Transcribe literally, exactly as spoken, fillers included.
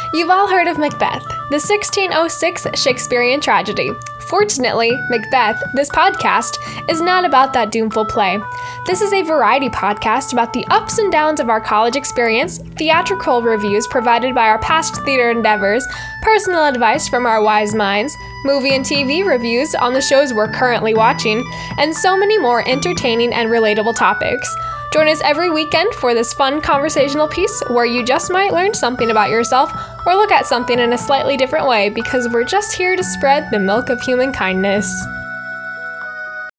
You've all heard of Macbeth, the sixteen oh six Shakespearean tragedy. Fortunately, Macbeth, this podcast, is not about that doomful play. This is a variety podcast about the ups and downs of our college experience, theatrical reviews provided by our past theater endeavors, personal advice from our wise minds, movie and T V reviews on the shows we're currently watching, and so many more entertaining and relatable topics. Join us every weekend for this fun conversational piece where you just might learn something about yourself or look at something in a slightly different way because we're just here to spread the milk of human kindness.